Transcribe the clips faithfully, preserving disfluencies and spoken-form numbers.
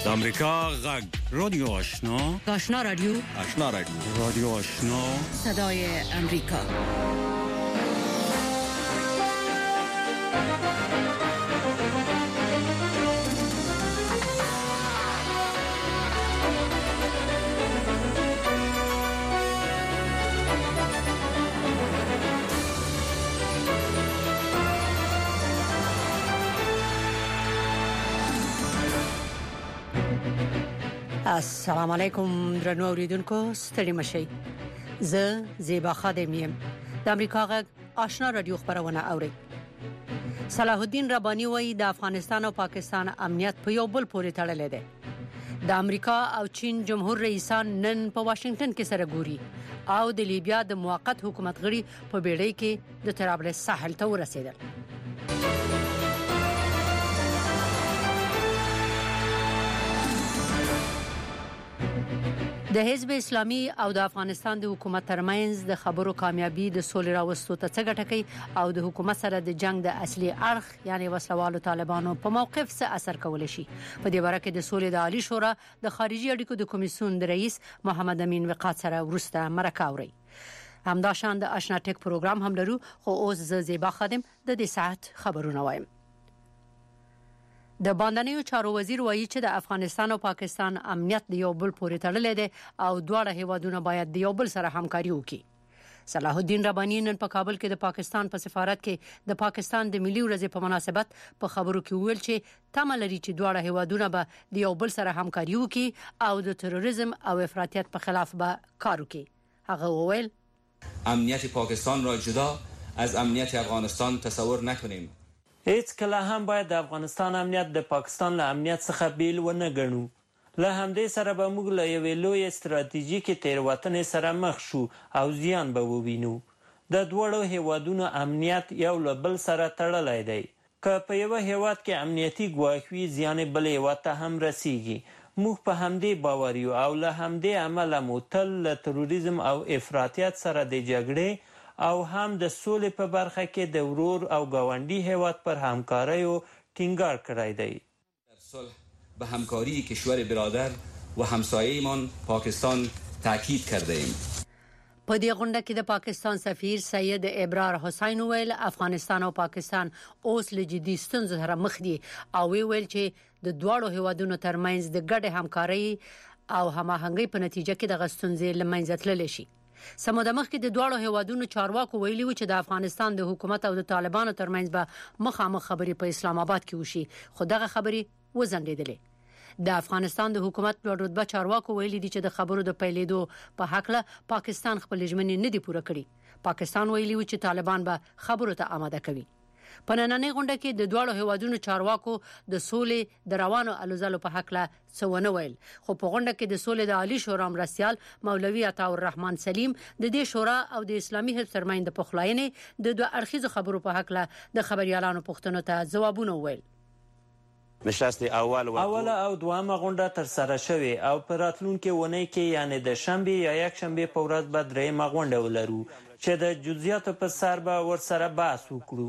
د امریکا غږ رادیو آشنا آشنا رادیو آشنا رادیو رادیو آشنا صدای امریکا. السلام علیکم درنو اوریدونکو ستړي مشئ. زه زیبا خادم یم. د امریکا غږ آشنا رادیو خبرونه اوري. صلاح الدین ربانی وایي د افغانستان او پاکستان امنیت په یو بل پورې تړلی دی. د امریکا او چین جمهور رئیسان نن په واشنگټن کې سره ګوري او د لیبیا د موقت حکومت غړي په بیړۍ کې د طرابلس ساحل ته ورسېدل. د حزب اسلامي او د افغانستان د حکومت ترمنځ د خبرو کامیابی د سولې راوستو ته څه ګټه کوي او د حکومت سره د جنگ د اصلي اړخ یعنی وسلوالو طالبانو په موقف څه اثر کولی شي. په دې باره کې د سولې د عالی شورا د خارجي اړیکو د کمیسیون د رئیس محمد امین وقاص سره ورسته مرکه اوري. همداشان د آشنا ټیک پروګرام هم لرو، خو اوس زه زیبا خادم د دې ساعت خبرونه وایم. د باندنیو چارو وزیر وایي چې د افغانستان او پاکستان امنیت د یو بل پورې تړلی دی او دواړه هیوادونه باید د یو بل سره همکاري وکړي. صلاح الدین ربانی نن په کابل کې د پاکستان په سفارت کې د پاکستان د ملي ورځې په مناسبت په خبرو کې وویل چې تمه لري چې دواړه هیوادونه به د یو بل سره همکاري وکړي او د تروریزم او افراطیت په خلاف به کار وکړي. هغه وویل امنیت پاکستان را جدا از امنیت افغانستان تصور نکنیم. هیڅ کله هم باید د افغانستان امنیت د پاکستان له امنیت څخه بیل ونه ګڼو. له همدې سره به موږ له یوې لویې ستراتیژیکې تېروتنې سره مخ شو او زیان به ووینو. د دواړو هیوادونو امنیت یو له بل سره تړلی دی. که په یوه هیواد کې امنیتي ګواښ وي زیان بل هیواد ته هم رسیږي. موږ په همدې باور یو او له همدې امله مو تل له تروریزم او افراطیت سره د جګړې او هم د سولې په برخه کې د ورور او گاونډي هیواد پر همکاریو ټینګار کړی دی. در صلح به همکاری کشور برادر و همسایه‌مان پاکستان تاکید کرده ایم. په دې غونډه کې د پاکستان سفیر سید ابرار حسین ویل افغانستان او پاکستان اوس له جدي ستونزو سره مخ دي او ویل چې د دواړو هیوادونو ترمنځ د ګډې همکارۍ او هماهنګۍ په نتیجه کې د غستونځې لمنځه تللی شي. سموده مخکې د دواړو هیوادونو چارواکو ویلي و چې د افغانستان د حکومت او د طالبانو ترمنځ به مخامخ خبرې په اسلام آباد کې وشي، خو دغه خبرې وځنډېدلې. د افغانستان د حکومت لوړ رتبه چارواکو ویلي دي چې د خبرو د پیلېدو په حق له پاکستان خپل ژمنې نه دي پوره کړې. پاکستان ویلي و چې طالبان به خبرو ته آماده کوي. په نننۍ غونډه کې د دواړو هیوادونو چارواکو د سولې د روانو الوزلو په حق له څه ونه ویل، خو په غونډه کې د سولې د عالی شورا مرستیال مولوي عطا الرحمن سلیم د دې شورا او د اسلامي حزب ترمنځ د پخلاینې د دوه اړخیزو خبرو په حق له د خبريالانو پوښتنو ته ځوابونه ویل. نشست اول و اوله او دوامه غونډه تر سره شوې او په راتلونکي ونې کې یعنی د شنبه یا یک شنبه په ورځ به درېیمه غونډه ولرو چې د جزئیاتو په سر به ورسره بحث وکړو.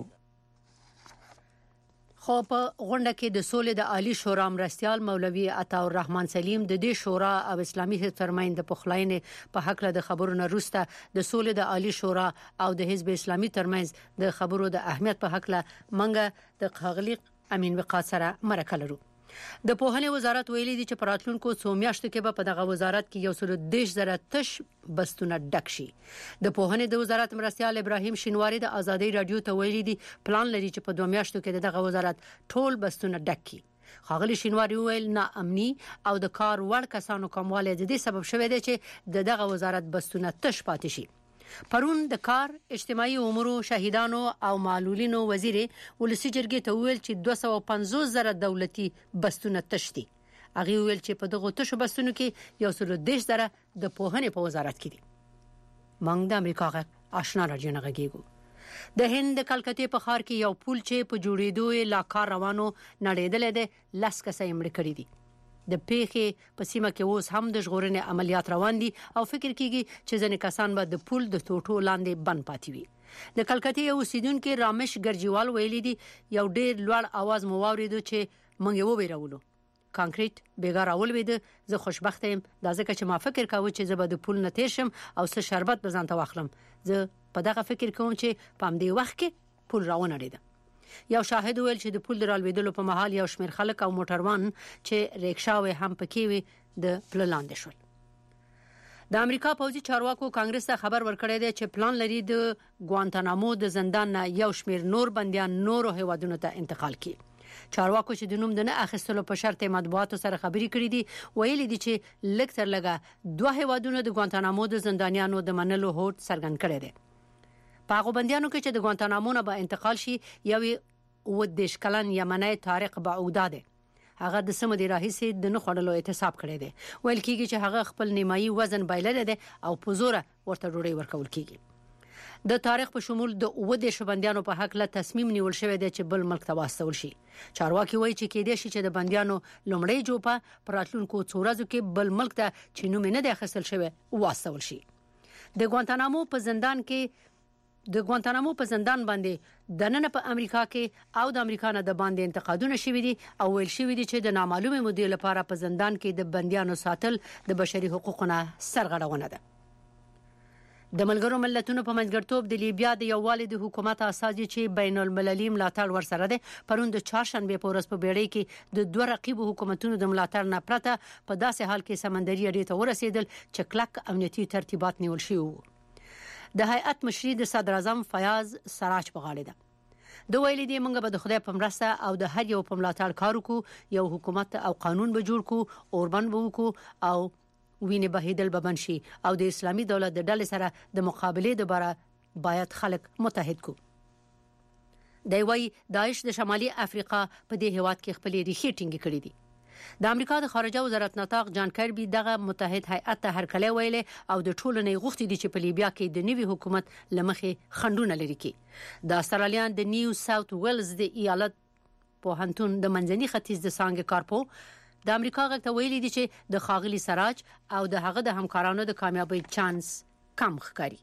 خو په غونډه کې د سولې د عالی شورا مرستیال مولوي عطا الرحمن سلیم د دې شورا او اسلامي حزب ترمنځ د پخلاینې په حق له د خبرو نه وروسته د سولې د عالی شورا او د حزب اسلامي ترمنځ د خبرو د اهمیت په حق له منګه د خغلی امین وقاص سره مرکه لرو. د پوهنې وزارت ویلي دی چې په راتلونکو څو میاشتو کې به په دغه وزارت کې یو سل دیش زره تش بستونه ډک شي. د پوهنې د وزارت مرستیال ابراهیم شینواری د ازادي رادیو ته ویلي دی پلان لري چې په دوه میاشتو کې دغه وزارت ټول بستونه ډک کړي. خاغلی شینواری ویل نا امني او د کار وړ کسانو کموالی د دې سبب شوی دی چې دغه وزارت بستونه تش پاتې شي. پرون د کار اجتماعي امور شهیدانو او معلولینو وزیر ولسی جرګې ته ویل چې دوه سوه و پنځوس زره دولتي بستونه تشتي. هغه ویل چې په دغه تشو بستونو کې یو سل دیش زره د پوهنې په وزارت کې دي. موږ د امریکا غږ آشنا رادیو نه غږیږو. د هند کلکتې په ښار کې یو پل چې په جوړېدو لا کار روانو نړېدل دي لاس کسې مړ کړی دي. د پیښې په سیمه کې اوس هم د ژغورنې عملیات روان دي او فکر کیږي چې ځینې کسان به د پل د ټوټو لاندې بند پاتې وي. د کلکتې یو اوسیدونکو رامش ګرجیوال ویلي دي یو ډېر لوړ आवाज مو واوریدو چې موږ یې وویرولو. کانکریټ بیګار اولوید زه خوشبخت یم دا ځکه چې ما فکر کاوه چې زه به د پول نه تیر شم او څه شربت به ځان ته واخلم زه په دغه فکر کوم چې په همدې وخت کې پول راونه لري یو شاهد ویل چې د پول درالویدلو په محل یو شمېر خلک او موټروان چې ریکشاوي هم پکې وي د پلان شول. د امریکا پوځي چارواکو کانګرس ته خبر ورکړی دی چې پلان لري د ګوانتانامو د زندان نه یو شمېر نور بنديان نورو هیوادونو ته انتقال کړي. چارواکو چې د نوم د نه اخیستلو په شرط مطبوعاتو سره خبري کړې دي ویلي دي چې لږ تر لږه دوه هیوادونو د ګوانتانامو د زندانیانو د منلو هوډ څرګند کړی دی. په هغه بنديانو کې چې د ګوانتانامو نه به انتقال شي یو و د شکلن یمنی طارق بعوده ده هغه د سم دی راهیسي د نه خړلو اعتصاب کړی دی ویل کیږي چې هغه خپل نیمایي وزن بایلل دی او په زور ورته ډوډۍ ورکول کیږي. د تاریخ په شمول د و د شبندیانو په حق له تصمیم نیول شوی دی چې بل ملک ته واستول شي. چارواکي وایي چې کې دې شي چې د بنديانو لومړی جوپه پراتلونکو څورازو کې بل ملک ته چې نوم نه دی اخیستل شوی واستول شي. د ګوانتانامو په زندان کې د ګوانتانامو په زندان باندې د نن په امریکا کې او د امریکا نه د باندې انتقادونه شوي دي او ویل شوي دي چې د نامعلومه مودې لپاره په زندان کې د بنديانو ساتل د بشري حقوقو سرغړونه ده. د ملګرو ملتونو په منځګړیتوب د لیبیا د یووالي د حکومت اساسي چې بین المللي ملاتړ ورسره ده پرون د چهارشنبه په ورځ په بیړۍ کې د دوه رقیبو حکومتونو د ملاتړ نه پرته په داسې حال کې سمندري اړې ته ورسېدل چې کلک امنیتي ترتیبات نیول شوي وو. د هیئت مشري د صدر اعظم فیاض سراج په غاړه ده. د ویلي دی موږ به د خدای په مرسته او د هر یو په ملاتړ کار وکړو یو حکومت او قانون به جوړ کو اوربند به وکړو او وینې بهیدل به بند شي او د اسلامي دولت د ډلې سره د مقابله لپاره باید خلک متحد کو. دی وی داعش د شمالي افریقا په دې هیواد کې خپل ریښې ټینګې کړې دي. د امریکا د خارجه وزارت نطاق جان کربي دغه متحد هیئت ته هرکلی ویلي او د ټولنې غوښتي دي چې په لیبیا کې د نوي حکومت لمخې خندونه لري کی. د استرالیان د نیو ساوث ویلز د ایالت پوهنتون د منځني ختیځ د سانګ کارپو د امریکا غږ ته ویلي دي چې د خاغلی سراج او د هغه د همکارانو د کامیابی چانس کم ښکاري.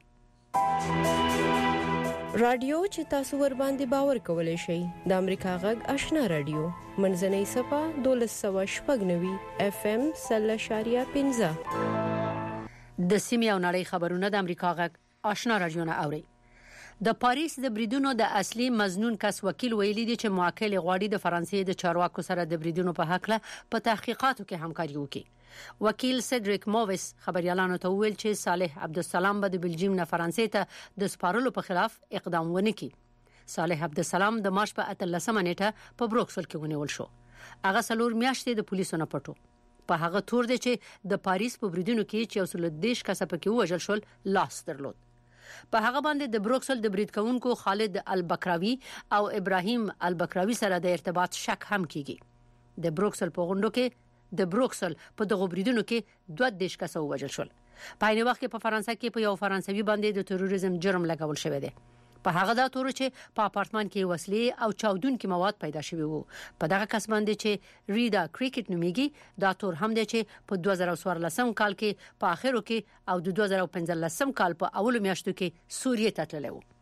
رادیو چې تاسو ور باندې باور کولای شئ د امریکا غږ آشنا رادیو منځنۍ صفه دولس سوه شپږ نوي اف ام سل شاریه پنځه د سیمې او نړۍ خبرونه د امریکا غږ آشنا رادیو نه اوري. د پاریس د بریدونو د اصلي مزنون کس وکیل ویلي دی چې موکل غواړي د فرانسې د چارواکو سره د بریدونو په حق له په تحقیقاتو کې همکاري وکړي. وکیل سیدریک موویس خبريالانو ته ویل چې صالح عبدالسلام به د بلجیم نه فرانسې ته د سپارلو په خلاف اقدام ونکړي. صالح عبدالسلام د مارچ په اتلسمه نیټه په بروکسل کې ونیول شو. هغه څلور میاشتې د پولیسو نه پټو. په هغه تور دی چې د پاریس په بریدونو کې چې اوسل دیش کسه پکې وژل شول لاس درلود. په هغه باندې د بروکسل د برید کوونکو خالد البکراوی او ابراهیم البکراوی سره د ارتباط شک هم کیږي. د بروکسل په غونډو کې د بروکسل په دغه بریدونو کې دوه دیش کسه وژل شول. په عین وخت کې په فرانسې کې په یو فرانسوي باندې د تروریزم جرم لګول شوی دی. په هغه دا تور چې په اپارتمان کې وسلې او چاودونکو مواد پیدا شوی وو. په دغه کس باندې چې ریدا کریکټ نومیږي دا تور هم دی چې په دوه زره څوارلسم کال کې په اخرو کې او د دوه زره پنځلسم کال په اولو میاشتو کې سوریه ته تللی وو.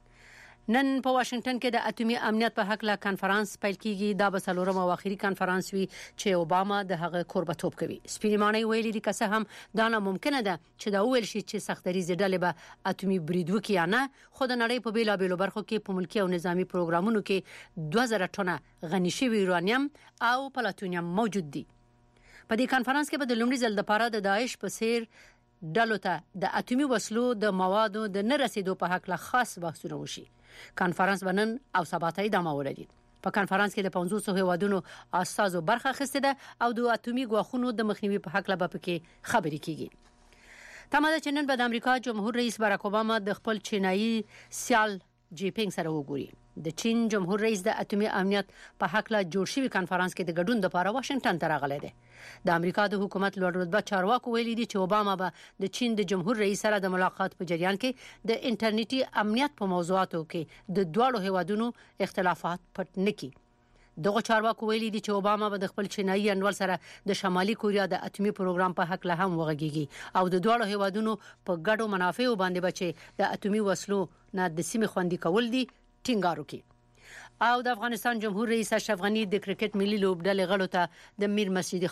نن په واشنگټن کې د اټومي امنیت په حق لا کانفرنس پیل کیږي. دا به څلورم او اخیری کانفرنس وي چې اوباما د هغه قربتوب کوي. سپینمانه ویلي دي که هم دا نه ممکنه ده چې دا ویل شي چې سختري ډلې به اټومي برید وکړي یا نه. خو د نړۍ په بیلابېلو برخو کې په ملکی او نظامی پروګرامونو کې دوه زره ټنه غنی شوی یورانیم او پلاتونیم موجود دي. په دې کانفرنس کې به د لومړي ځل لپاره د داعش په سیر ډلو ته د اټومي وسلو د موادو د نه رسیدو په حق لا خاص بحثونه وشي. کانفرنس بنن او سباته ادامه ولري. په کانفرنس کې د پنځوس هیوادونو اساسو برخه اخیسته ده او د اټومي غواخونو د مخنیوي په حق لا به پکې خبرې کیږي. تماده چې نن به د امریکا جمهور رئیس باراک اوباما د خپل چینایي سیال جی پینګ سره وګوري. د چین جمهور رئیس د اټومي امنیت په حق لا جوړ شوی کانفرنس کې د ګډون لپاره واشنگټن ته راغلی دی. د امریکا د حکومت لوړ رتبه چارواکو ویلي دي چې اوباما به د چین د جمهور رئیس سره د ملاقات په جریان کې د انټرنیټي امنیت په موضوعاتو کې د دوه هیوادونو اختلافات پټ نکړي. دغه چارواکو ویلي دي چې اوباما به د خپل چینایي انډول سره د شمالي کوریا د اټومي پروګرام په حق له هم وغږیږي او د دوه هیوادونو په ګډو منافعو باندې بچي د اټومي وسلو نه د سیمې خوندي کول دي ټینګار وکړي. او د افغانستان جمهور رئیس اشرف غنی د کرکټ ملي لوبډلې غړو ته د میر مسجد